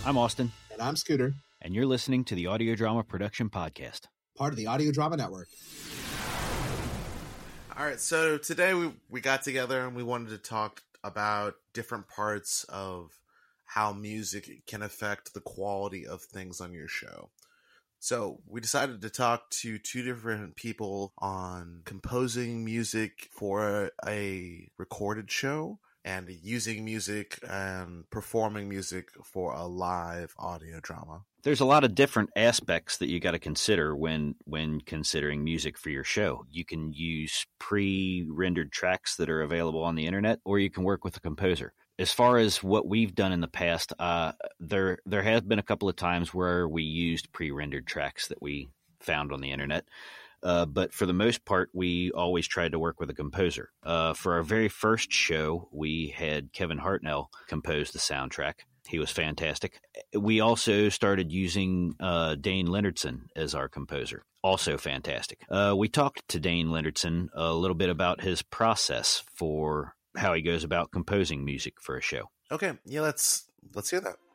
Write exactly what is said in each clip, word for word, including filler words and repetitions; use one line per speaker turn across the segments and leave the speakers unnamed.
I'm Austin.
And I'm Scooter.
And you're listening to the Audio Drama Production Podcast.
Part of the Audio Drama Network.
All right, so today we, we got together and we wanted to talk about different parts of how music can affect the quality of things on your show. So we decided to talk to two different people on composing music for a recorded show and using music and performing music for a live audio drama.
There's a lot of different aspects that you got to consider when when considering music for your show. You can use pre-rendered tracks that are available on the internet, or you can work with a composer. As far as what we've done in the past, uh, there there has been a couple of times where we used pre-rendered tracks that we found on the internet. Uh, but for the most part, we always tried to work with a composer. Uh, for our very first show, we had Kevin Hartnell compose the soundtrack. He was fantastic. We also started using uh, Dane Leonardson as our composer. Also fantastic. Uh, we talked to Dane Leonardson a little bit about his process for how he goes about composing music for a show.
Okay, yeah, let's let's hear that.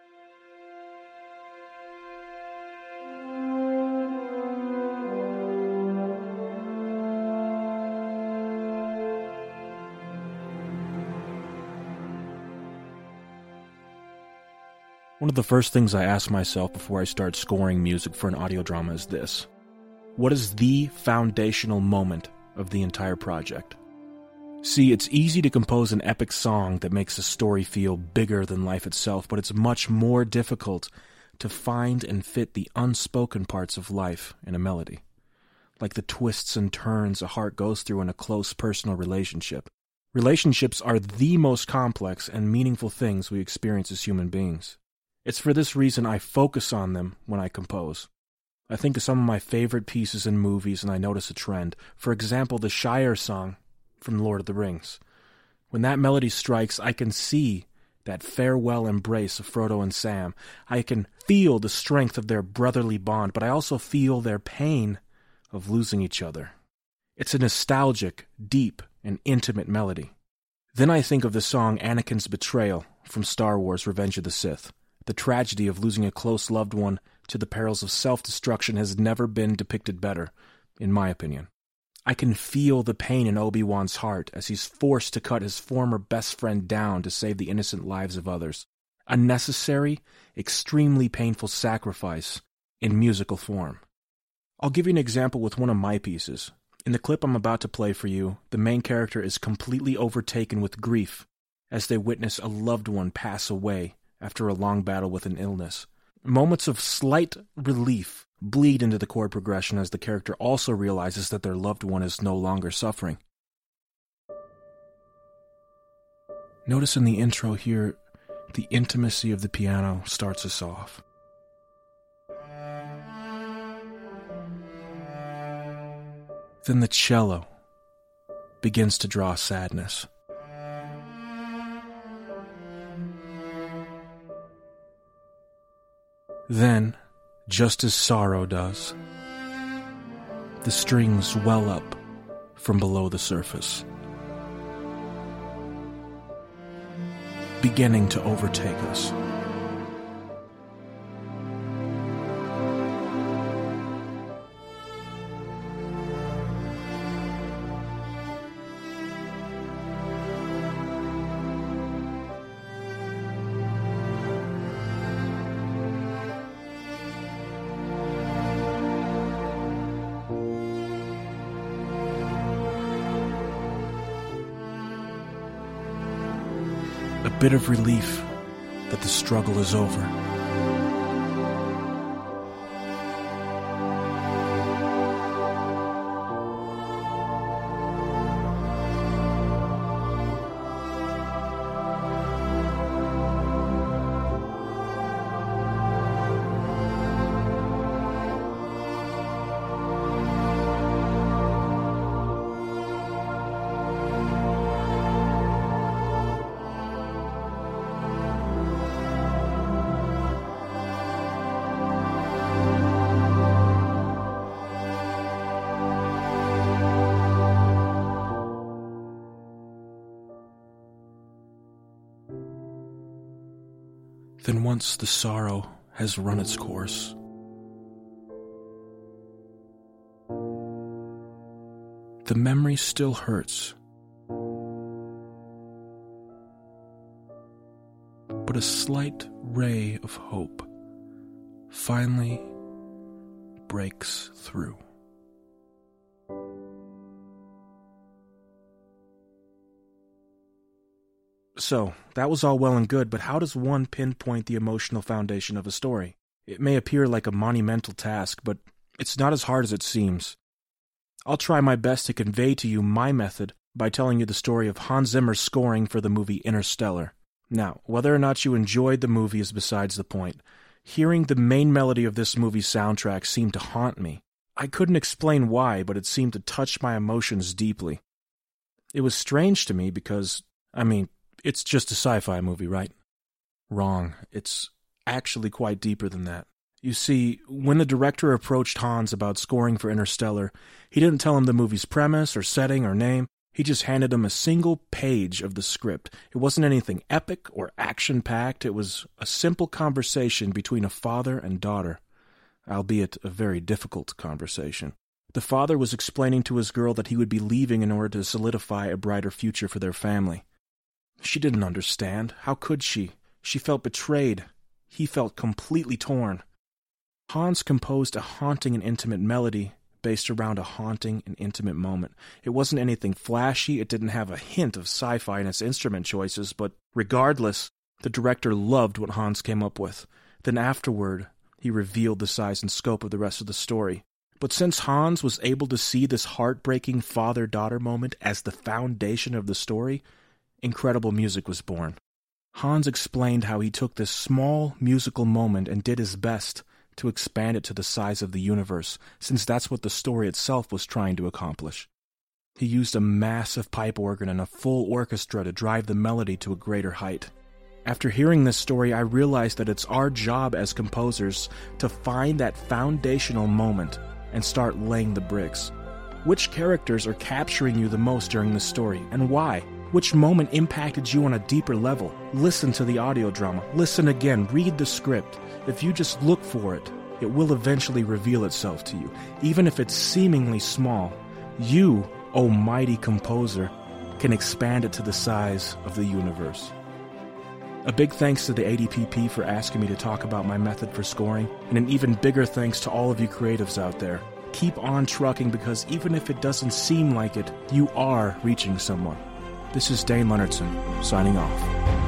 One of the first things I ask myself before I start scoring music for an audio drama is this: what is the foundational moment of the entire project? See, it's easy to compose an epic song that makes a story feel bigger than life itself, but it's much more difficult to find and fit the unspoken parts of life in a melody, like the twists and turns a heart goes through in a close personal relationship. Relationships are the most complex and meaningful things we experience as human beings. It's for this reason I focus on them when I compose. I think of some of my favorite pieces in movies and I notice a trend. For example, the Shire song from Lord of the Rings. When that melody strikes, I can see that farewell embrace of Frodo and Sam. I can feel the strength of their brotherly bond, but I also feel their pain of losing each other. It's a nostalgic, deep, and intimate melody. Then I think of the song Anakin's Betrayal from Star Wars Revenge of the Sith. The tragedy of losing a close loved one to the perils of self-destruction has never been depicted better, in my opinion. I can feel the pain in Obi-Wan's heart as he's forced to cut his former best friend down to save the innocent lives of others. A necessary, extremely painful sacrifice in musical form. I'll give you an example with one of my pieces. In the clip I'm about to play for you, the main character is completely overtaken with grief as they witness a loved one pass away after a long battle with an illness. Moments of slight relief bleed into the chord progression as the character also realizes that their loved one is no longer suffering. Notice in the intro here, the intimacy of the piano starts us off. Then the cello begins to draw sadness. Then, just as sorrow does, the strings well up from below the surface, beginning to overtake us. A bit of relief that the struggle is over. Then once the sorrow has run its course, the memory still hurts, but a slight ray of hope finally breaks through. So, that was all well and good, but how does one pinpoint the emotional foundation of a story? It may appear like a monumental task, but it's not as hard as it seems. I'll try my best to convey to you my method by telling you the story of Hans Zimmer's scoring for the movie Interstellar. Now, whether or not you enjoyed the movie is besides the point. Hearing the main melody of this movie's soundtrack seemed to haunt me. I couldn't explain why, but it seemed to touch my emotions deeply. It was strange to me because, I mean, it's just a sci-fi movie, right? Wrong. It's actually quite deeper than that. You see, when the director approached Hans about scoring for Interstellar, he didn't tell him the movie's premise or setting or name. He just handed him a single page of the script. It wasn't anything epic or action-packed. It was a simple conversation between a father and daughter, albeit a very difficult conversation. The father was explaining to his girl that he would be leaving in order to solidify a brighter future for their family. She didn't understand. How could she? She felt betrayed. He felt completely torn. Hans composed a haunting and intimate melody based around a haunting and intimate moment. It wasn't anything flashy. It didn't have a hint of sci-fi in its instrument choices, but regardless, the director loved what Hans came up with. Then afterward, he revealed the size and scope of the rest of the story. But since Hans was able to see this heartbreaking father-daughter moment as the foundation of the story, incredible music was born. Hans explained how he took this small musical moment and did his best to expand it to the size of the universe, since that's what the story itself was trying to accomplish. He used a massive pipe organ and a full orchestra to drive the melody to a greater height. After hearing this story, I realized that it's our job as composers to find that foundational moment and start laying the bricks. Which characters are capturing you the most during the story, and why? Which moment impacted you on a deeper level? Listen to the audio drama. Listen again. Read the script. If you just look for it, it will eventually reveal itself to you. Even if it's seemingly small, you, O mighty composer, can expand it to the size of the universe. A big thanks to the A D P P for asking me to talk about my method for scoring, and an even bigger thanks to all of you creatives out there. Keep on trucking, because even if it doesn't seem like it, you are reaching someone. This is Dane Leonardson, signing off.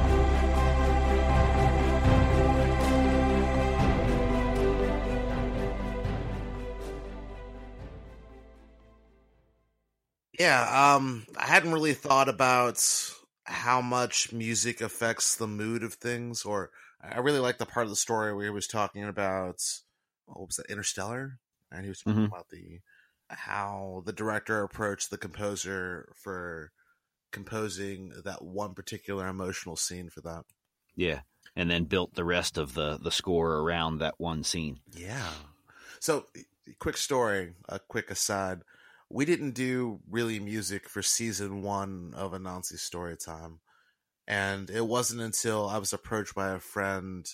Yeah, um, I hadn't really thought about how much music affects the mood of things, or I really like the part of the story where he was talking about, what was that, Interstellar? And he was talking mm-hmm. about the how the director approached the composer for composing that one particular emotional scene for that.
Yeah, and then built the rest of the, the score around that one scene.
Yeah. So, quick story, a quick aside. We didn't do really music for season one of Anansi Storytime. And it wasn't until I was approached by a friend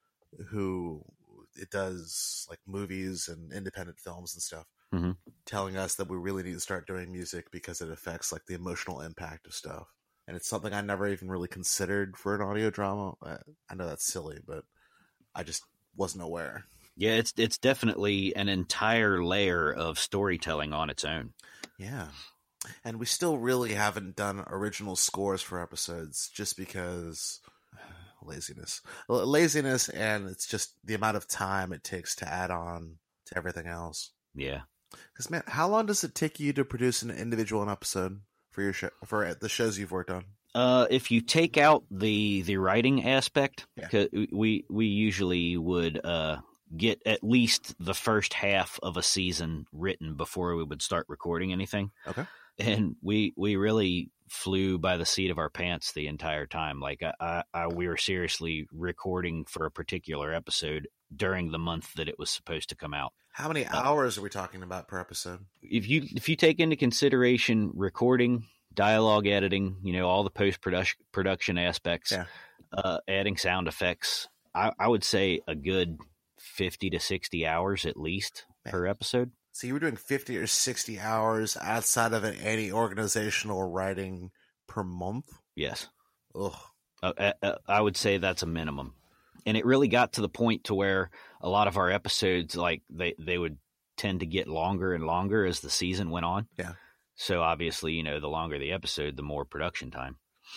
who it does like movies and independent films and stuff, mm-hmm. telling us that we really need to start doing music because it affects like the emotional impact of stuff. And it's something I never even really considered for an audio drama. I know that's silly, but I just wasn't aware.
Yeah, it's it's definitely an entire layer of storytelling on its own.
Yeah. And we still really haven't done original scores for episodes just because laziness. Laziness, and it's just the amount of time it takes to add on to everything else.
Yeah.
Because, man, how long does it take you to produce an individual episode for your show, for the shows you've worked on?
Uh, if you take out the the writing aspect,
yeah.
we we usually would uh, get at least the first half of a season written before we would start recording anything.
Okay.
And we we really flew by the seat of our pants the entire time. Like I, I, I we were seriously recording for a particular episode during the month that it was supposed to come out.
How many hours uh, are we talking about per episode?
If you if you take into consideration recording, dialogue editing, you know, all the post production production aspects,
yeah.
uh, adding sound effects, I, I would say a good fifty to sixty hours at least Man. per episode.
So you were doing fifty or sixty hours outside of any organizational writing per month?
Yes.
Ugh.
Uh, uh, I would say that's a minimum. And it really got to the point to where a lot of our episodes, like they, they would tend to get longer and longer as the season went on.
Yeah.
So obviously, you know, the longer the episode, the more production time.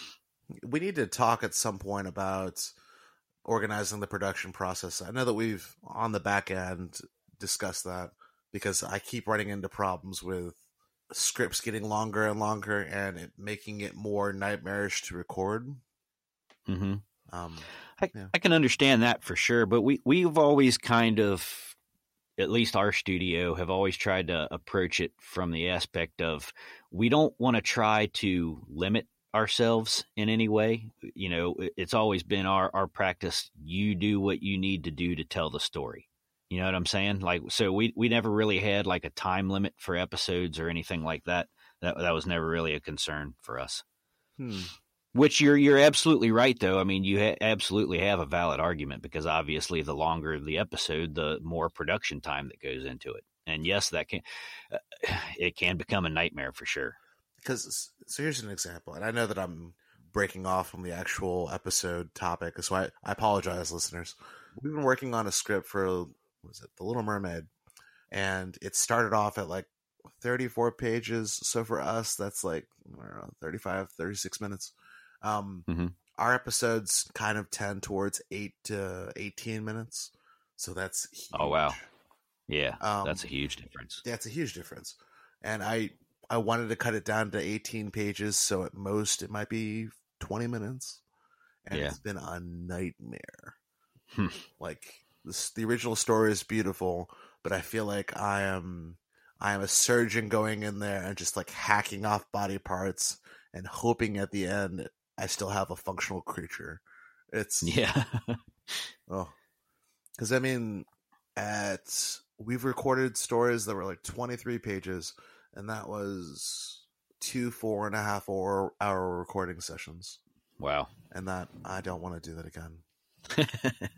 We need to talk at some point about organizing the production process. I know that we've on the back end discussed that because I keep running into problems with scripts getting longer and longer and it making it more nightmarish to record.
Mm-hmm.
Um,
I,
yeah.
I can understand that for sure, but we, we've always kind of, at least our studio, have always tried to approach it from the aspect of we don't want to try to limit ourselves in any way. You know, it's always been our, our practice. You do what you need to do to tell the story. You know what I'm saying? Like, so we, we never really had like a time limit for episodes or anything like that. That, that was never really a concern for us.
Hmm.
Which you're you're absolutely right, though. I mean, you ha- absolutely have a valid argument because obviously the longer the episode, the more production time that goes into it. And yes, that can uh, it can become a nightmare for sure.
Because so here's an example, and I know that I'm breaking off from the actual episode topic, so I, I apologize, listeners. We've been working on a script for what was it, The Little Mermaid, and it started off at like thirty-four pages. So for us, that's like I don't know, thirty-five, thirty-six minutes. Um,
mm-hmm.
Our episodes kind of tend towards eight to eighteen minutes. So that's huge.
Oh, wow. Yeah,
um,
that's a huge difference.
That's a huge difference. And I, I wanted to cut it down to eighteen pages. So at most it might be twenty minutes. And
yeah.
It's been a nightmare.
Hmm.
Like this, the original story is beautiful, but I feel like I am, I am a surgeon going in there and just like hacking off body parts and hoping at the end I still have a functional creature. It's
yeah.
oh, because I mean, at we've recorded stories that were like twenty-three pages, and that was two four and a half hour hour recording sessions.
Wow.
And that I don't want to do that again.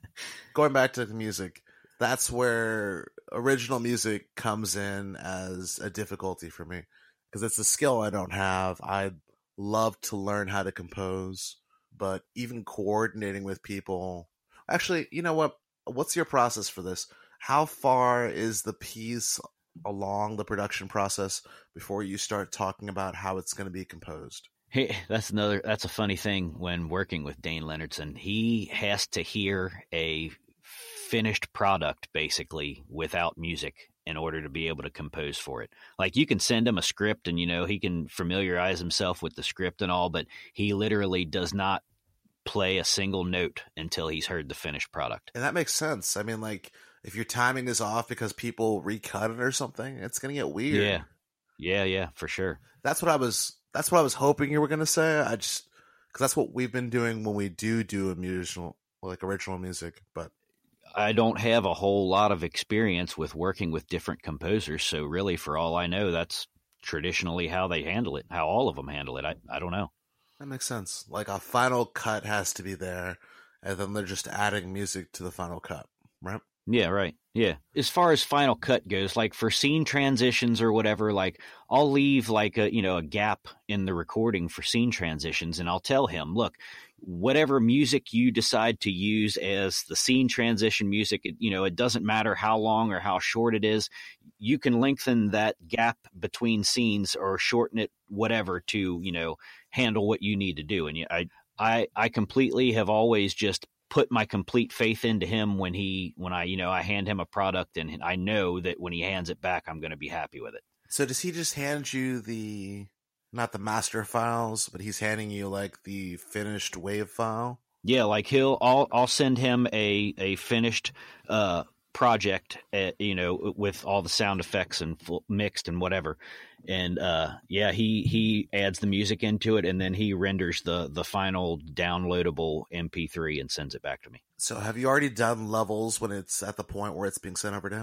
Going back to the music, that's where original music comes in as a difficulty for me because it's a skill I don't have. I love to learn how to compose, but even coordinating with people. Actually, you know what? What's your process for this? How far is the piece along the production process before you start talking about how it's going to be composed?
Hey, that's another, that's a funny thing when working with Dane Leonardson. He has to hear a finished product basically without music in order to be able to compose for it. Like you can send him a script and, you know, he can familiarize himself with the script and all, but he literally does not play a single note until he's heard the finished product.
And that makes sense. I mean, like if your timing is off because people recut it or something, it's going to get weird.
Yeah. Yeah. Yeah, for sure.
That's what I was, that's what I was hoping you were going to say. I just, cause that's what we've been doing when we do do a musical, like original music, but
I don't have a whole lot of experience with working with different composers. So really, for all I know, that's traditionally how they handle it, how all of them handle it. I, I don't know.
That makes sense. Like a final cut has to be there, and then they're just adding music to the final cut, right?
Yeah, right. Yeah. As far as Final Cut goes, like for scene transitions or whatever, like I'll leave like a, you know, a gap in the recording for scene transitions, and I'll tell him, look, whatever music you decide to use as the scene transition music, it, you know, it doesn't matter how long or how short it is. You can lengthen that gap between scenes or shorten it, whatever, to, you know, handle what you need to do. And I, I, I completely have always just put my complete faith into him when he, when I, you know, I hand him a product and I know that when he hands it back, I'm going to be happy with it.
So does he just hand you the, not the master files, but he's handing you like the finished wave file?
Yeah. Like he'll, I'll, I'll send him a, a finished, uh, project, uh, you know, with all the sound effects and full, mixed and whatever. And, uh, yeah, he, he adds the music into it and then he renders the, the final downloadable M P three and sends it back to me.
So have you already done levels when it's at the point where it's being sent over to him?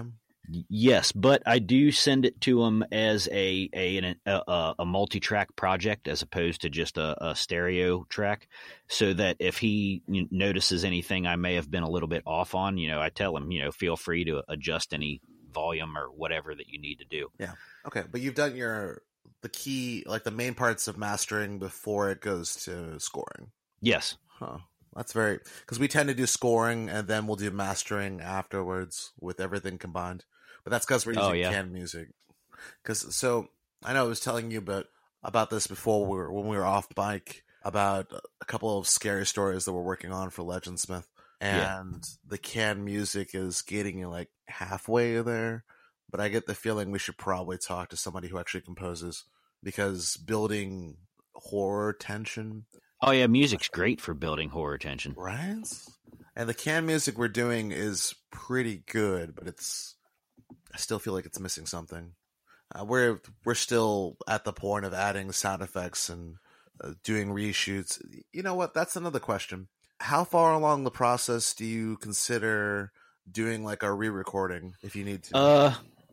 Yes, but I do send it to him as a a a, a multi-track project as opposed to just a, a stereo track, so that if he notices anything I may have been a little bit off on, you know, I tell him, you know, feel free to adjust any volume or whatever that you need to do.
Yeah. Okay, but you've done your the key, like the main parts of mastering before it goes to scoring.
Yes.
Huh. That's very, because we tend to do scoring and then we'll do mastering afterwards with everything combined. But that's because we're using
Oh, yeah.
canned music. Because so I know I was telling you about about this before we were, when we were off mic, about a couple of scary stories that we're working on for Legendsmith, and
Yeah.
the canned music is getting like halfway there. But I get the feeling we should probably talk to somebody who actually composes, because building horror tension.
Oh yeah, music's great for building horror tension.
Right? And the canned music we're doing is pretty good, but it's, I still feel like it's missing something. Uh, we're we're still at the point of adding sound effects and uh, doing reshoots. You know what? That's another question. How far along the process do you consider doing like a re-recording if you need to?
Uh,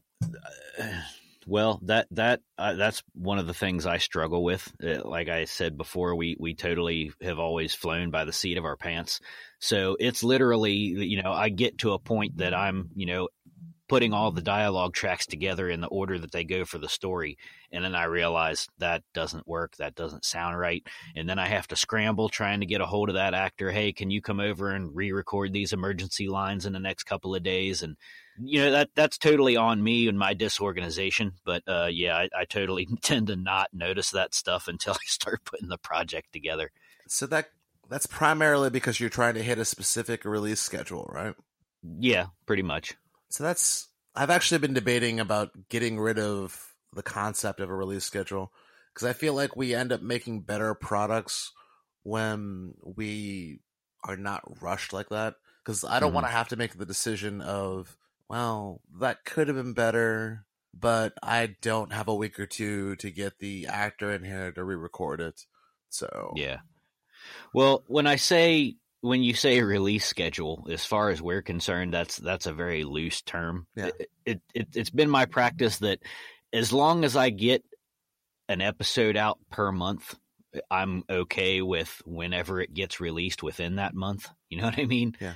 well, that that uh, that's one of the things I struggle with. Uh, like I said before, we we totally have always flown by the seat of our pants. So it's literally, you know, I get to a point that I'm, you know, putting all the dialogue tracks together in the order that they go for the story. And then I realize that doesn't work. That doesn't sound right. And then I have to scramble trying to get a hold of that actor. Hey, can you come over and re-record these emergency lines in the next couple of days? And, you know, that that's totally on me and my disorganization. But uh, yeah, I, I totally tend to not notice that stuff until I start putting the project together.
So that that's primarily because you're trying to hit a specific release schedule, right?
Yeah, pretty much.
So that's, I've actually been debating about getting rid of the concept of a release schedule, because I feel like we end up making better products when we are not rushed like that. Because I don't
Mhm.
want to have to make the decision of, well, that could have been better, but I don't have a week or two to get the actor in here to re-record it. So
Yeah. Well, when I say when you say release schedule, as far as we're concerned, that's that's a very loose term.
Yeah.
It, it, it it's been my practice that as long as I get an episode out per month, I'm okay with whenever it gets released within that month. You know what I mean?
Yeah.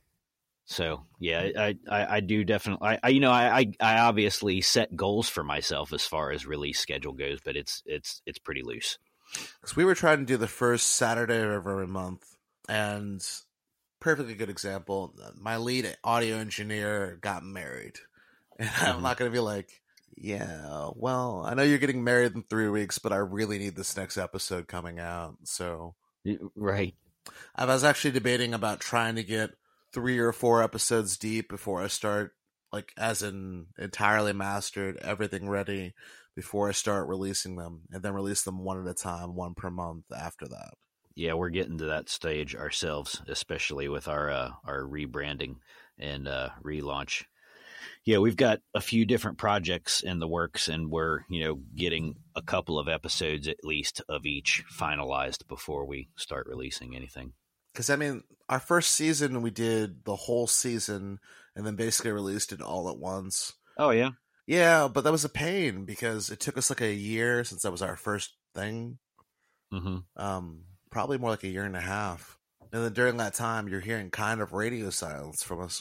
So yeah, I I, I do definitely. I, I you know I, I I obviously set goals for myself as far as release schedule goes, but it's it's it's pretty loose.
Because we were trying to do the first Saturday of every month, and perfectly good example, my lead audio engineer got married. And I'm
Mhm.
not going to be like, yeah, well, I know you're getting married in three weeks, but I really need this next episode coming out. So
Right.
I was actually debating about trying to get three or four episodes deep before I start, like, as in entirely mastered, everything ready before I start releasing them, and then release them one at a time, one per month after that.
Yeah, we're getting to that stage ourselves, especially with our uh, our rebranding and uh, relaunch. Yeah, we've got a few different projects in the works, and we're, you know, getting a couple of episodes at least of each finalized before we start releasing anything.
Because, I mean, our first season, we did the whole season and then basically released it all at once.
Oh, yeah?
Yeah, but that was a pain because it took us like a year since that was our first thing.
Mm-hmm.
Um, probably more like a year and a half. And then during that time, you're hearing kind of radio silence from us.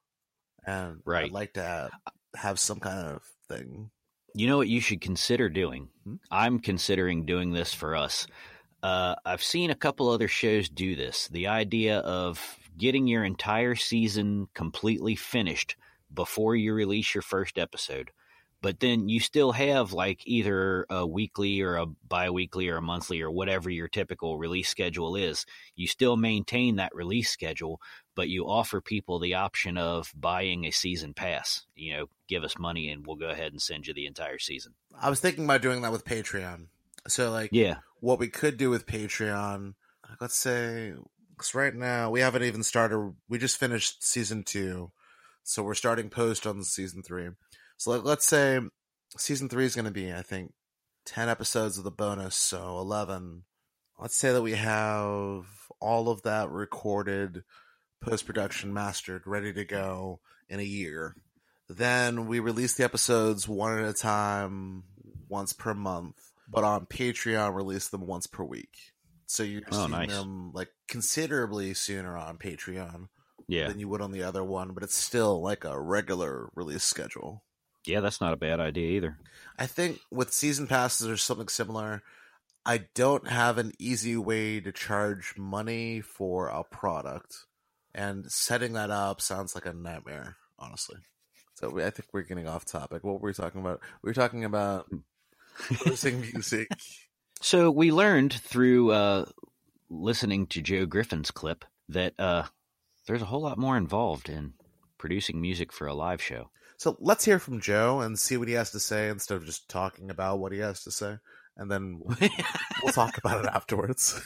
And
Right.
I'd like to have, have some kind of thing.
You know what you should consider doing?
Hmm?
I'm considering doing this for us. Uh, I've seen a couple other shows do this. The idea of getting your entire season completely finished before you release your first episode. But then you still have like either a weekly or a bi-weekly or a monthly or whatever your typical release schedule is. You still maintain that release schedule, but you offer people the option of buying a season pass. You know, give us money and we'll go ahead and send you the entire season.
I was thinking about doing that with Patreon. So, like,
Yeah.
what we could do with Patreon, let's say, because right now we haven't even started, we just finished season two. So we're starting post on season three. So let, let's say season three is going to be, I think, ten episodes of the bonus, so eleven. Let's say that we have all of that recorded, post-production, mastered, ready to go in a year. Then we release the episodes one at a time, once per month. But on Patreon, release them once per week. So you're
Oh,
seeing
nice.
them like considerably sooner on Patreon
Yeah.
than you would on the other one, but it's still like a regular release schedule.
Yeah, that's not a bad idea either.
I think with season passes or something similar, I don't have an easy way to charge money for a product. And setting that up sounds like a nightmare, honestly. So we, I think we're getting off topic. What were we talking about? We were talking about producing music.
So we learned through uh, listening to Joe Griffin's clip that uh, there's a whole lot more involved in producing music for a live show.
So let's hear from Joe and see what he has to say instead of just talking about what he has to say. And then we'll, we'll talk about it afterwards.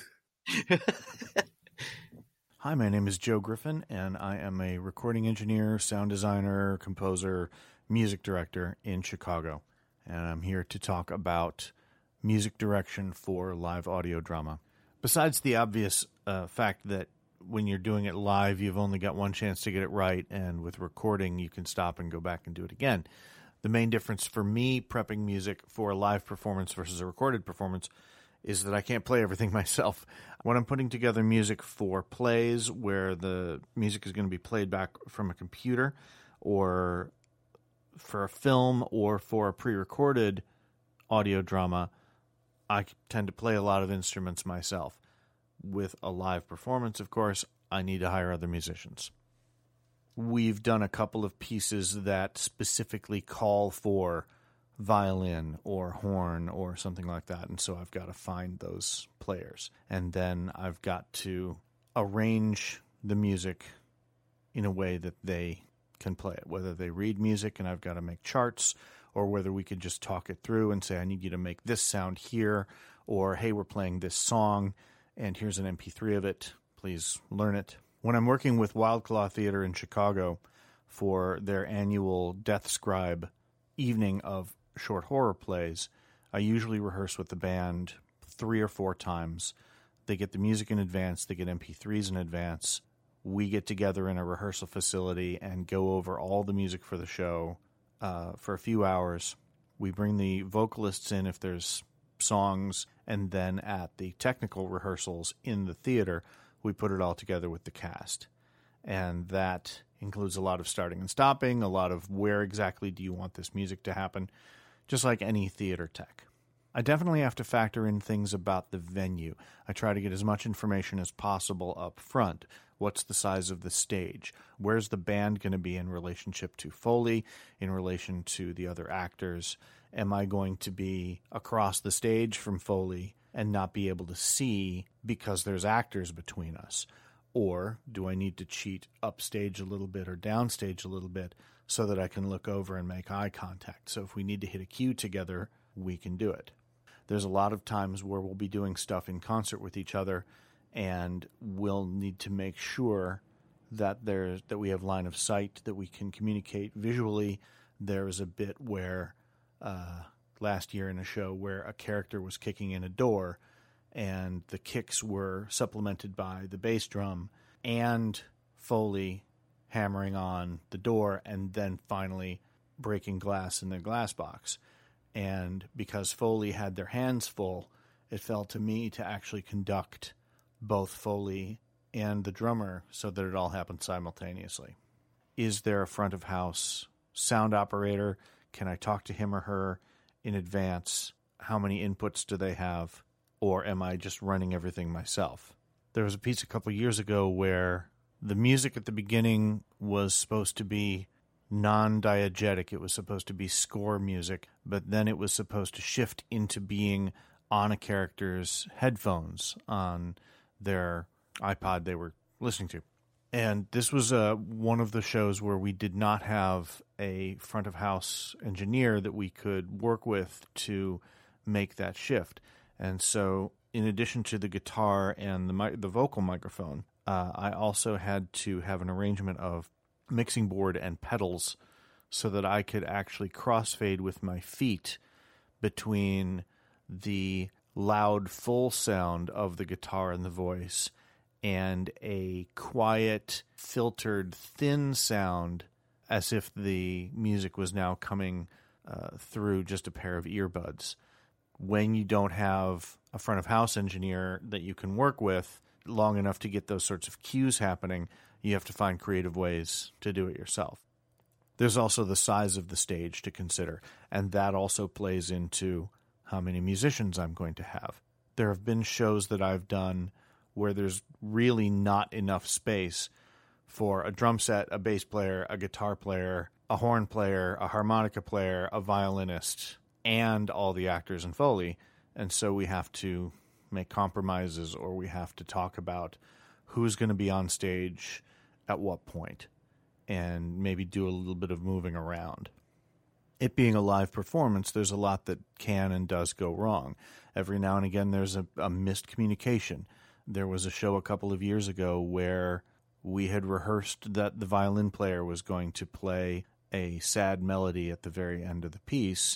Hi, my name is Joe Griffin, and I am a recording engineer, sound designer, composer, music director in Chicago. And I'm here to talk about music direction for live audio drama. Besides the obvious uh, fact that when you're doing it live, you've only got one chance to get it right, and with recording, you can stop and go back and do it again. The main difference for me prepping music for a live performance versus a recorded performance is that I can't play everything myself. When I'm putting together music for plays where the music is going to be played back from a computer, or for a film, or for a pre-recorded audio drama, I tend to play a lot of instruments myself. With a live performance, of course, I need to hire other musicians. We've done a couple of pieces that specifically call for violin or horn or something like that, and so I've got to find those players. And then I've got to arrange the music in a way that they can play it, whether they read music and I've got to make charts, or whether we could just talk it through and say, I need you to make this sound here, or hey, we're playing this song, and here's an M P three of it. Please learn it. When I'm working with Wild Claw Theater in Chicago for their annual Death Scribe evening of short horror plays, I usually rehearse with the band three or four times. They get the music in advance. They get M P threes in advance. We get together in a rehearsal facility and go over all the music for the show uh, for a few hours. We bring the vocalists in if there's songs, and then at the technical rehearsals in the theater, we put it all together with the cast. And that includes a lot of starting and stopping, a lot of where exactly do you want this music to happen, just like any theater tech. I definitely have to factor in things about the venue. I try to get as much information as possible up front. What's the size of the stage? Where's the band going to be in relationship to Foley, in relation to the other actors? Am I going to be across the stage from Foley and not be able to see because there's actors between us? Or do I need to cheat upstage a little bit or downstage a little bit so that I can look over and make eye contact? So if we need to hit a cue together, we can do it. There's a lot of times where we'll be doing stuff in concert with each other, and we'll need to make sure that there's that we have line of sight, that we can communicate visually. There was a bit where uh, last year in a show where a character was kicking in a door, and the kicks were supplemented by the bass drum and Foley hammering on the door and then finally breaking glass in their glass box. And because Foley had their hands full, it fell to me to actually conduct both Foley and the drummer so that it all happened simultaneously. Is there a front of house sound operator? Can I talk to him or her in advance? How many inputs do they have? Or am I just running everything myself? There was a piece a couple years ago where the music at the beginning was supposed to be non-diegetic. It was supposed to be score music, but then it was supposed to shift into being on a character's headphones on their iPod they were listening to. And this was uh, one of the shows where we did not have a front-of-house engineer that we could work with to make that shift. And so in addition to the guitar and the mi- the vocal microphone, uh, I also had to have an arrangement of mixing board and pedals so that I could actually crossfade with my feet between the loud full sound of the guitar and the voice and a quiet, filtered, thin sound
as if the music was now coming uh, through just a pair of earbuds. When you don't have a front of house engineer that you can work with long enough to get those sorts of cues happening, you have to find creative ways to do it yourself. There's also the size of the stage to consider, and that also plays into how many musicians I'm going to have. There have been shows that I've done where there's really not enough space for a drum set, a bass player, a guitar player, a horn player, a harmonica player, a violinist, and all the actors and Foley. And so we have to make compromises, or we have to talk about who's going to be on stage at what point, and maybe do a little bit of moving around. It being a live performance, there's a lot that can and does go wrong. Every now and again, there's a, a missed communication. There was a show a couple of years ago where we had rehearsed that the violin player was going to play a sad melody at the very end of the piece,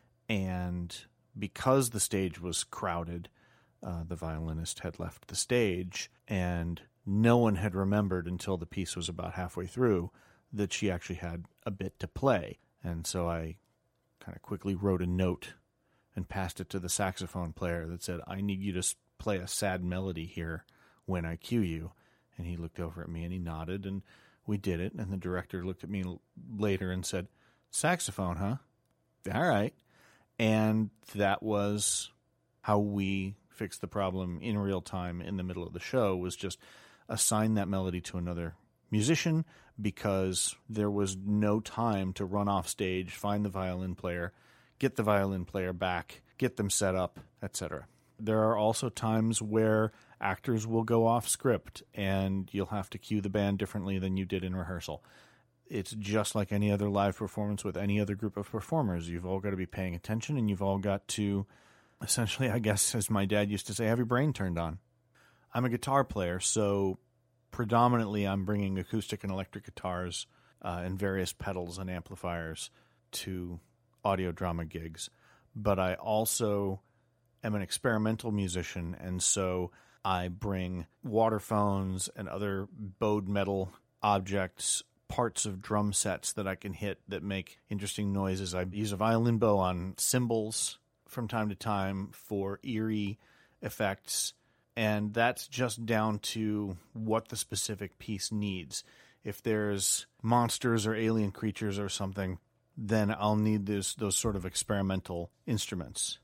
and because the stage was crowded, uh, the violinist had left the stage, and no one had remembered until the piece was about halfway through that she actually had a bit to play. And so I kind of quickly wrote a note and passed it to the saxophone player that said, I need you to play a sad melody here when I cue you. And he looked over at me and he nodded, and we did it. And the director looked at me later and said, saxophone, huh? All right. And that was how we fixed the problem in real time in the middle of the show, was just assign that melody to another musician, because there was no time to run off stage, find the violin player, get the violin player back, get them set up, et cetera. There are also times where actors will go off script and you'll have to cue the band differently than you did in rehearsal. It's just like any other live performance with any other group of performers. You've all got to be paying attention, and you've all got to, essentially, I guess, as my dad used to say, have your brain turned on. I'm a guitar player, so predominantly I'm bringing acoustic and electric guitars uh, and various pedals and amplifiers to audio drama gigs. But I also am an experimental musician, and so I bring waterphones and other bowed metal objects, parts of drum sets that I can hit that make interesting noises. I use a violin bow on cymbals from time to time for eerie effects, and that's just down to what the specific piece needs. If there's monsters or alien creatures or something, then I'll need this, those sort of experimental instruments.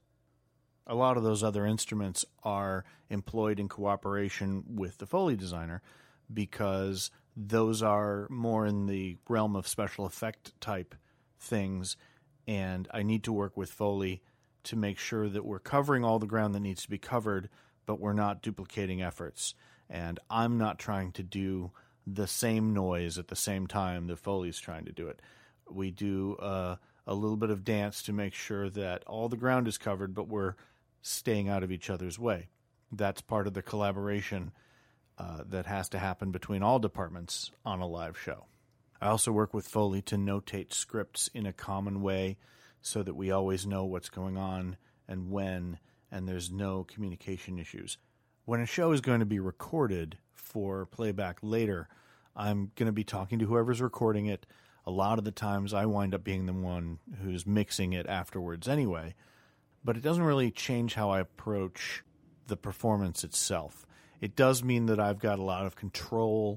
A lot of those other instruments are employed in cooperation with the Foley designer, because those are more in the realm of special effect type things, and I need to work with Foley to make sure that we're covering all the ground that needs to be covered, but we're not duplicating efforts. And I'm not trying to do the same noise at the same time that Foley's trying to do it. We do uh, a little bit of dance to make sure that all the ground is covered, but we're staying out of each other's way. That's part of the collaboration uh, that has to happen between all departments on a live show. I also work with Foley to notate scripts in a common way so that we always know what's going on and when, and there's no communication issues. When a show is going to be recorded for playback later, I'm going to be talking to whoever's recording it. A lot of the times I wind up being the one who's mixing it afterwards anyway, but it doesn't really change how I approach the performance itself. It does mean that I've got a lot of control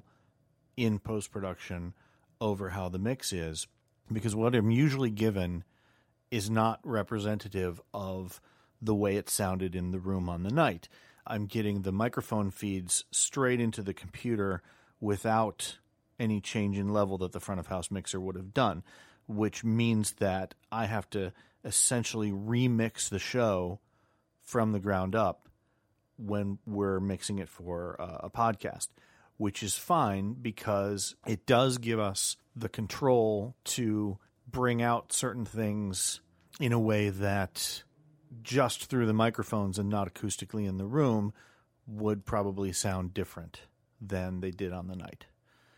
in post-production over how the mix is, because what I'm usually given is not representative of the way it sounded in the room on the night. I'm getting the microphone feeds straight into the computer without any change in level that the front of house mixer would have done, which means that I have to essentially remix the show from the ground up when we're mixing it for uh, a podcast, which is fine because it does give us the control to bring out certain things in a way that just through the microphones and not acoustically in the room would probably sound different than they did on the night.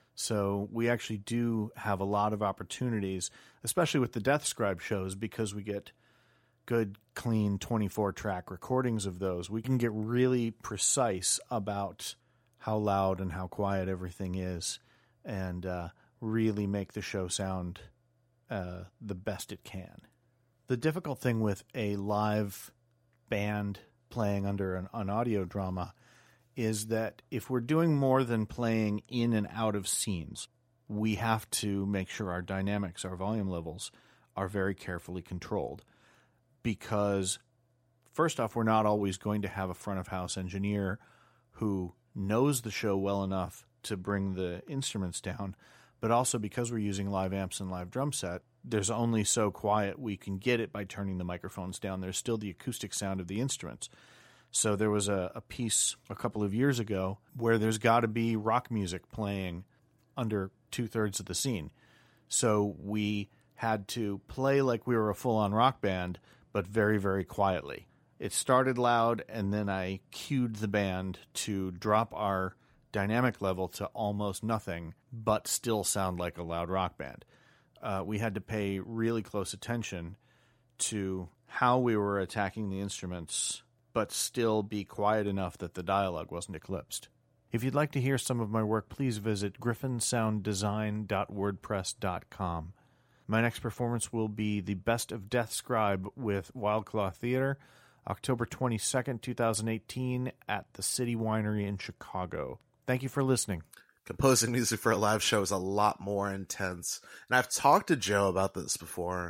So we actually do have a lot of opportunities, especially with the Death Scribe shows, because we get good, clean twenty-four track recordings of those. We can get really precise about how loud and how quiet everything is. And uh, really make the show sound uh, the best it can. The difficult thing with a live band playing under an, an audio drama is that if we're doing more than playing in and out of scenes, we have to make sure our dynamics, our volume levels, are very carefully controlled. Because, first off, we're not always going to have a front-of-house engineer who knows the show well enough to bring the instruments down, but also because we're using live amps and live drum set, there's only so quiet we can get it by turning the microphones down. There's still the acoustic sound of the instruments. So there was a, a piece a couple of years ago where there's got to be rock music playing under two-thirds of the scene. So we had to play like we were a full-on rock band, but very, very quietly. It started loud, and then I cued the band to drop our dynamic level to almost nothing, but still sound like a loud rock band. Uh, we had to pay really close attention to how we were attacking the instruments, but still be quiet enough that the dialogue wasn't eclipsed. If you'd like to hear some of my work, please visit griffin sound design dot wordpress dot com. My next performance will be the Best of Death Scribe with Wildclaw Theater, October twenty-second, twenty eighteen, at the City Winery in Chicago. Thank you for listening.
Composing music for a live show is a lot more intense. And I've talked to Joe about this before.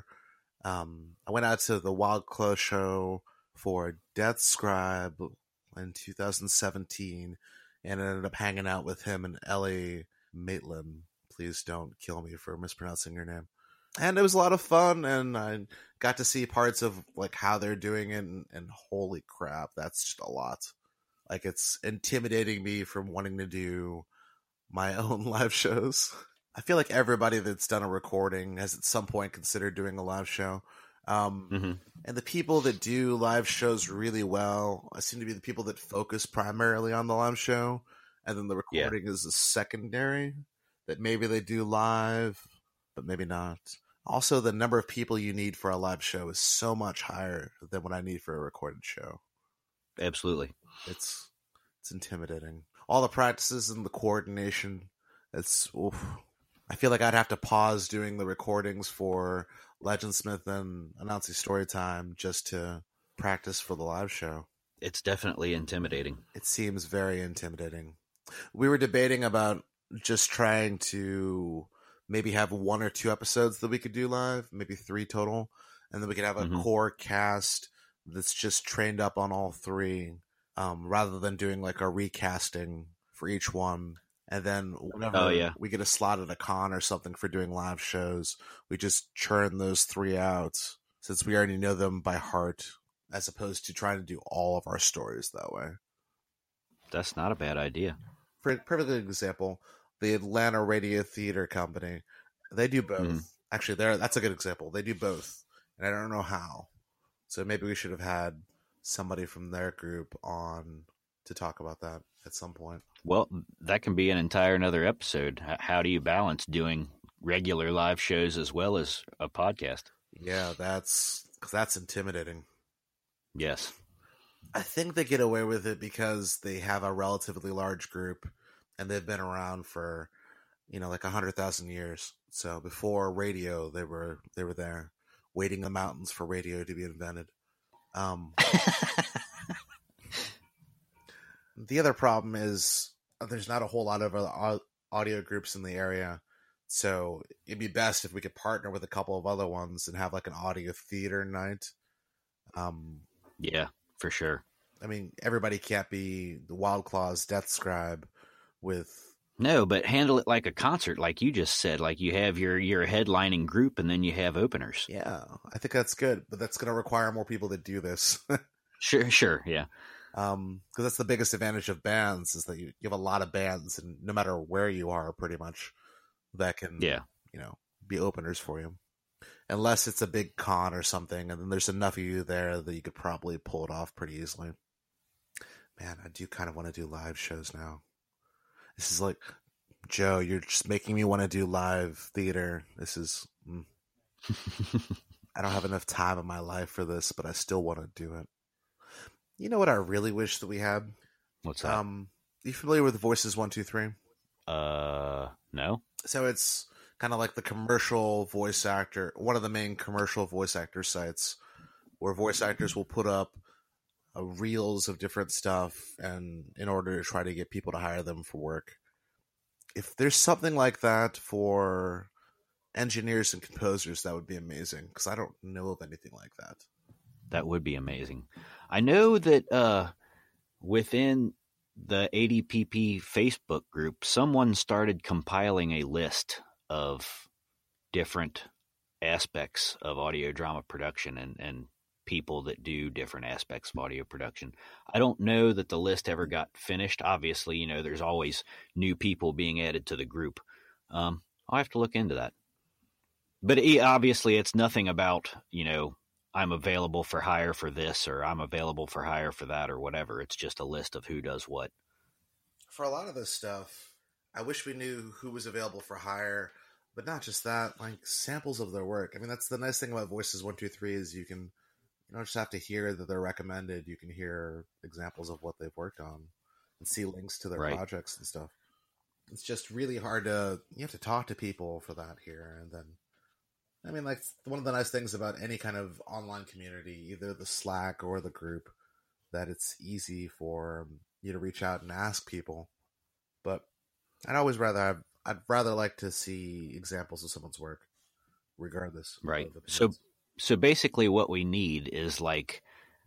Um, I went out to the Wildclaw show for Death Scribe in two thousand seventeen and ended up hanging out with him and Ellie Maitland. Please don't kill me for mispronouncing your name. And it was a lot of fun, and I got to see parts of like how they're doing it, and, and holy crap, that's just a lot. Like, it's intimidating me from wanting to do my own live shows. I feel like everybody that's done a recording has at some point considered doing a live show. Um, mm-hmm. And the people that do live shows really well seem to be the people that focus primarily on the live show, and then the recording yeah. is a secondary, that maybe they do live, but maybe not. Also, the number of people you need for a live show is so much higher than what I need for a recorded show.
Absolutely.
It's it's intimidating. All the practices and the coordination, it's oof. I feel like I'd have to pause doing the recordings for Legendsmith and Announcing Storytime just to practice for the live show.
It's definitely intimidating.
It seems very intimidating. We were debating about just trying to maybe have one or two episodes that we could do live, maybe three total, and then we could have a mm-hmm. core cast that's just trained up on all three, um, rather than doing like a recasting for each one. And then whenever
oh, yeah.
we get a slot at a con or something for doing live shows, we just churn those three out since we already know them by heart, as opposed to trying to do all of our stories that way.
That's not a bad idea.
For a perfect example, the Atlanta Radio Theater Company, they do both. Mm. Actually, they're, that's a good example. They do both, and I don't know how. So maybe we should have had somebody from their group on to talk about that at some point.
Well, that can be an entire another episode. How do you balance doing regular live shows as well as a podcast?
Yeah, that's cause that's intimidating.
Yes.
I think they get away with it because they have a relatively large group and they've been around for, you know, like a hundred thousand years. So before radio, they were they were there, waiting in the mountains for radio to be invented. Um, the other problem is there's not a whole lot of other audio groups in the area, so it'd be best if we could partner with a couple of other ones and have like an audio theater night. Um,
yeah, for sure.
I mean, everybody can't be the Wildclaw's Death Scribe with...
No, but handle it like a concert, like you just said. Like you have your, your headlining group and then you have openers.
Yeah, I think that's good, but that's going to require more people to do this.
Sure, sure, yeah.
Um, because that's the biggest advantage of bands is that you, you have a lot of bands, and no matter where you are, pretty much, that can,
yeah.
you know, be openers for you. Unless it's a big con or something, and then there's enough of you there that you could probably pull it off pretty easily. Man, I do kind of want to do live shows now. This is like, Joe, you're just making me want to do live theater. This is, mm. I don't have enough time in my life for this, but I still want to do it. You know what I really wish that we had?
What's that?
Um, are you familiar with Voices one two three?
Uh, no.
So it's kind of like the commercial voice actor, one of the main commercial voice actor sites where voice actors will put up uh, reels of different stuff and in order to try to get people to hire them for work. If there's something like that for engineers and composers, that would be amazing, because I don't know of anything like that.
That would be amazing. I know that uh, within the A D P P Facebook group, someone started compiling a list of different aspects of audio drama production and, and people that do different aspects of audio production. I don't know that the list ever got finished. Obviously, you know, there's always new people being added to the group. Um, I'll have to look into that. But it, obviously, it's nothing about, you know, I'm available for hire for this, or I'm available for hire for that, or whatever. It's just a list of who does what.
For a lot of this stuff, I wish we knew who was available for hire, but not just that, like samples of their work. I mean, that's the nice thing about Voices one two three is you can, you don't just have to hear that they're recommended. You can hear examples of what they've worked on and see links to their
Right.
projects and stuff. It's just really hard to, you have to talk to people for that here. And then, I mean, like, one of the nice things about any kind of online community, either the Slack or the group, that it's easy for you to reach out and ask people. But I'd always rather have, I'd rather like to see examples of someone's work, regardless.
Right.
of
So,
opinions.
so basically what we need is like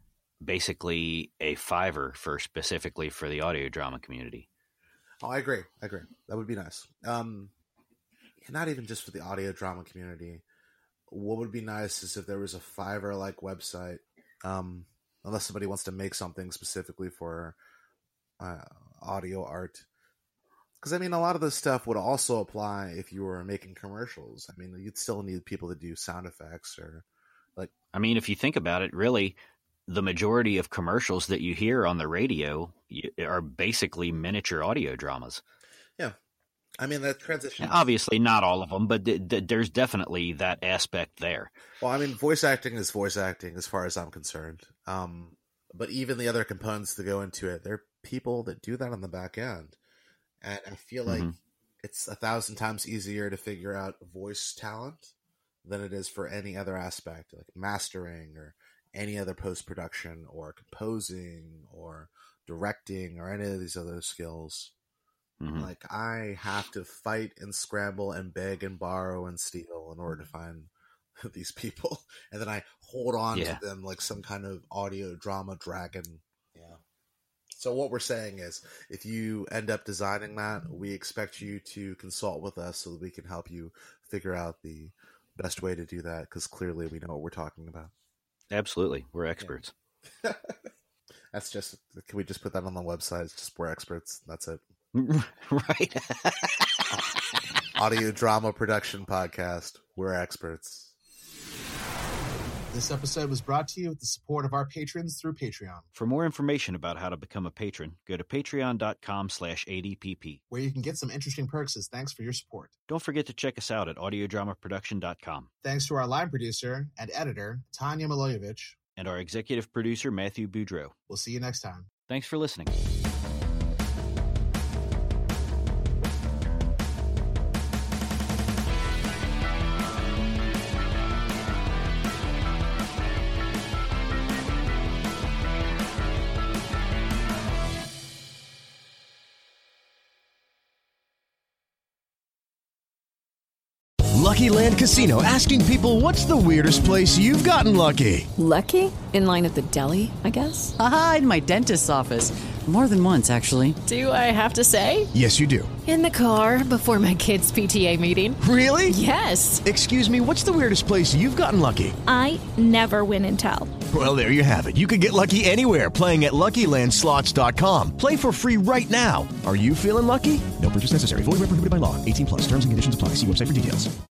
basically a Fiverr for specifically for the audio drama community.
Oh, I agree. I agree. That would be nice. Um, not even just for the audio drama community. What would be nice is if there was a Fiverr-like website, um, unless somebody wants to make something specifically for uh, audio art. Because, I mean, a lot of this stuff would also apply if you were making commercials. I mean, you'd still need people to do sound effects or, like...
I mean, if you think about it, really, the majority of commercials that you hear on the radio are basically miniature audio dramas.
Yeah. I mean, that transition...
Obviously, not all of them, but th- th- there's definitely that aspect there.
Well, I mean, voice acting is voice acting as far as I'm concerned. Um, but even the other components that go into it, there are people that do that on the back end. And I feel like
Mhm.
it's a thousand times easier to figure out voice talent than it is for any other aspect, like mastering or any other post-production or composing or directing or any of these other skills.
Mhm.
Like, I have to fight and scramble and beg and borrow and steal in order to find these people. And then I hold on
Yeah.
to them like some kind of audio drama dragon. Yeah. So what we're saying is, if you end up designing that, we expect you to consult with us so that we can help you figure out the best way to do that, because clearly we know what we're talking about.
Absolutely. We're experts.
That's just, can we just put that on the website? It's just, we're experts. That's it.
Right.
Audio drama production podcast. We're experts.
This episode was brought to you with the support of our patrons through Patreon,
For more information about how to become a patron, go to patreon.com slash ADPP.
where you can get some interesting perks as thanks for your support.
Don't forget to check us out at audio drama production dot com.
Thanks to our line producer and editor, Tanya Milojevic.
And our executive producer, Matthew Boudreau.
We'll see you next time.
Thanks for listening.
Lucky Land Casino, asking people, what's the weirdest place you've gotten lucky?
Lucky? In line at the deli, I guess?
Aha, in my dentist's office. More than once, actually.
Do I have to say?
Yes, you do.
In the car before my kids' P T A meeting.
Really?
Yes.
Excuse me, what's the weirdest place you've gotten lucky?
I never win and tell.
Well, there you have it. You can get lucky anywhere, playing at Lucky Land Slots dot com. Play for free right now. Are you feeling lucky? No purchase necessary. Void where prohibited by law. eighteen plus. Terms and conditions apply. See website for details.